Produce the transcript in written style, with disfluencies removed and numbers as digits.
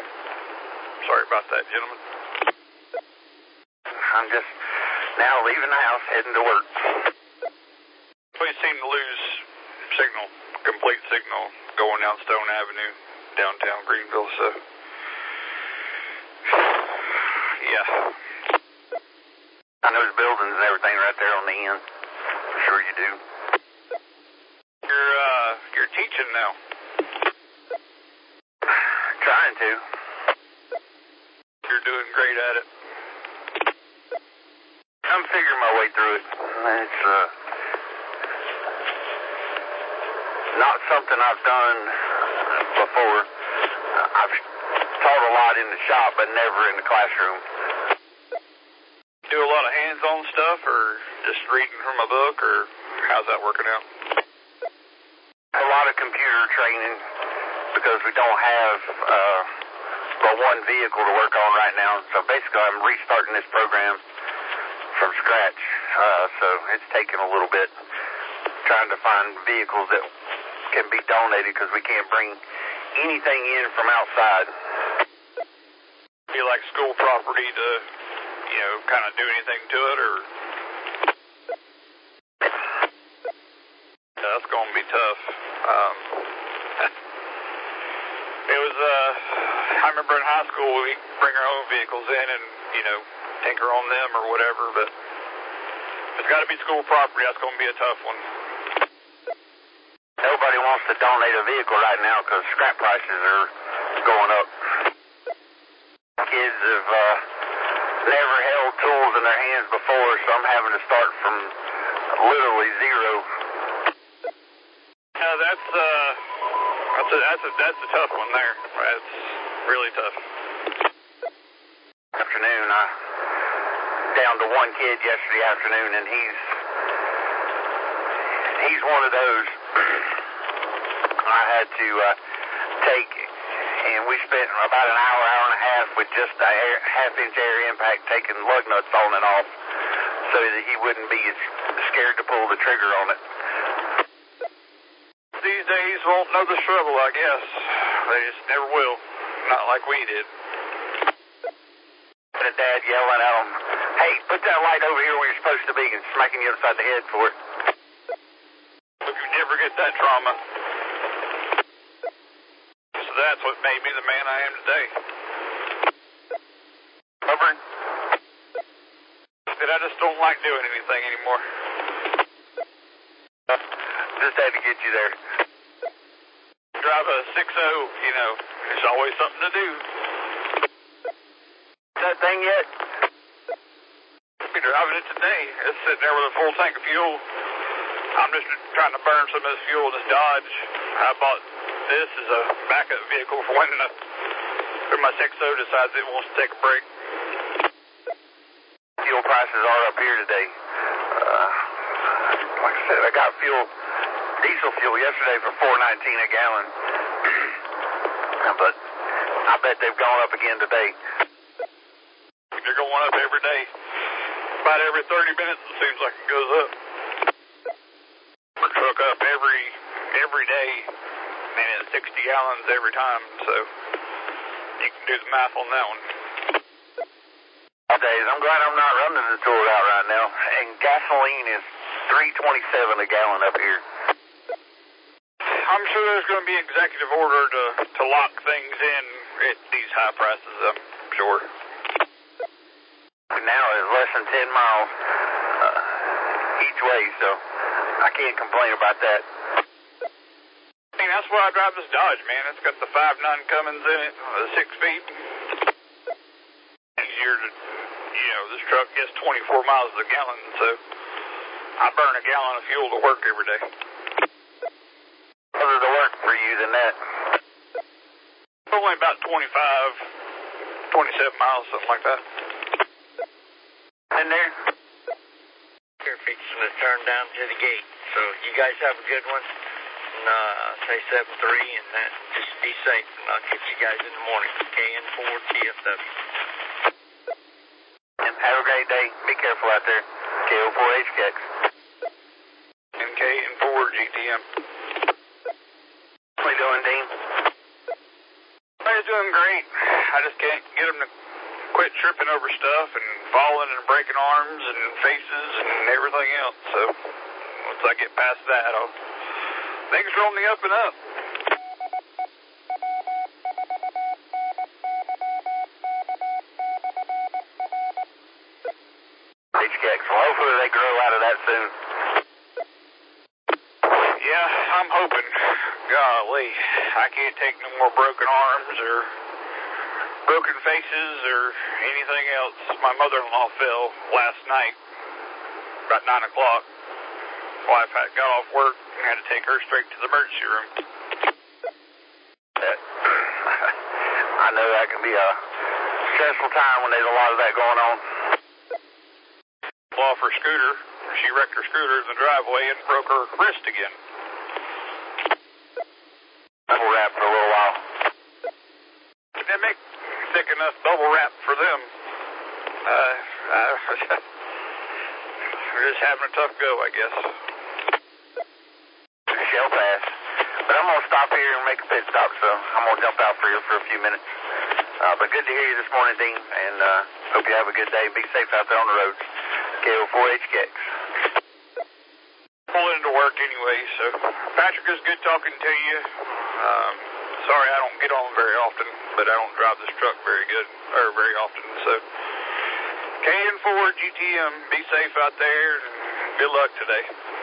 Sorry about that, gentlemen. I'm just now leaving the house, heading to work. We seem to lose signal, complete signal, going down Stone Avenue, downtown Greenville, so... Yeah. I know there's buildings and everything right there on the end. I'm sure you do. You're teaching now. Trying to. You're doing great at it. I'm figuring my way through it. It's not something I've done before. I've taught a lot in the shop, but never in the classroom. Do a lot of hands-on stuff, or just reading from a book, or how's that working out? A lot of computer training, because we don't have but one vehicle to work on right now. So basically I'm restarting this program from scratch. So it's taking a little bit trying to find vehicles that can be donated, because we can't bring anything in from outside. Do you like school property to, kind of do anything to it, or? Yeah, that's going to be tough. It was, I remember in high school we bring our own vehicles in and, tinker on them or whatever, but it's got to be school property. That's going to be a tough one. Nobody wants to donate a vehicle right now because scrap prices are going up. Kids have never held tools in their hands before, so I'm having to start from literally zero. Yeah, that's a tough one there. That's really tough. Afternoon, I down to one kid yesterday afternoon, and he's one of those I had to take, and we spent about an hour and a half with just a half-inch air impact taking lug nuts on and off so that he wouldn't be scared to pull the trigger on it. These days won't know the struggle, I guess. They just never will. Not like we did. And a dad yelling at him, "Hey, put that light over here where you're supposed to be," and smacking you upside the head for it. Hope you never get that trauma. So that's what made me the man I am today. Over. That I just don't like doing anything anymore. Just had to get you there. Drive a 6.0, there's always something to do. That thing yet? Be driving it today. It's sitting there with a full tank of fuel. I'm just trying to burn some of this fuel in this Dodge. I bought this as a backup vehicle for when my 6.0 decides it wants to take a break. Fuel prices are up here today. Like I said, I got diesel fuel yesterday for $4.19 a gallon. But I bet they've gone up again today. They're going up every day. About every 30 minutes it seems like it goes up. We're truck up every day, and it's 60 gallons every time, so you can do the math on that one. Days. I'm glad I'm not running the tool out right now. And gasoline is $3.27 a gallon up here. I'm sure there's going to be executive order to lock things in at these high prices, I'm sure. Now it's less than 10 miles each way, so I can't complain about that. I mean, that's why I drive this Dodge, man. It's got the 5.9 Cummins in it, the 6 feet. Easier to, this truck gets 24 miles a gallon, so I burn a gallon of fuel to work every day. Further to work for you than that? Only about 25, 27 miles, something like that. In there? You're fixing to turn down to the gate, so you guys have a good one. And say 7-3, and just be safe, and I'll catch you guys in the morning. KN4 TFW. And have a great day. Be careful out there. KO4HKX. NK4 GTM. How you doing, Dean? He's doing great. I just can't get them to quit tripping over stuff and falling and breaking arms and faces and everything else. So once I get past that, things are on the up and up. HKX, well, hopefully they grow out of that soon. Yeah, I'm hoping. Golly, I can't take no more broken arms or broken faces or anything else. My mother-in-law fell last night, about 9 o'clock. Wife got off work and had to take her straight to the emergency room. I know that can be a stressful time when there's a lot of that going on. Off her scooter. She wrecked her scooter in the driveway and broke her wrist again. Double wrap for a little while. They make thick enough bubble wrap for them. We're just having a tough go, I guess. Shell pass. But I'm going to stop here and make a pit stop, so I'm going to jump out for you for a few minutes. But good to hear you this morning, Dean, and hope you have a good day. Be safe out there on the roads. KO4HKX. Pulling into work anyway, so Patrick, it's good talking to you. Sorry I don't get on very often, but I don't drive this truck very often, so KN4 GTM, be safe out there, and good luck today.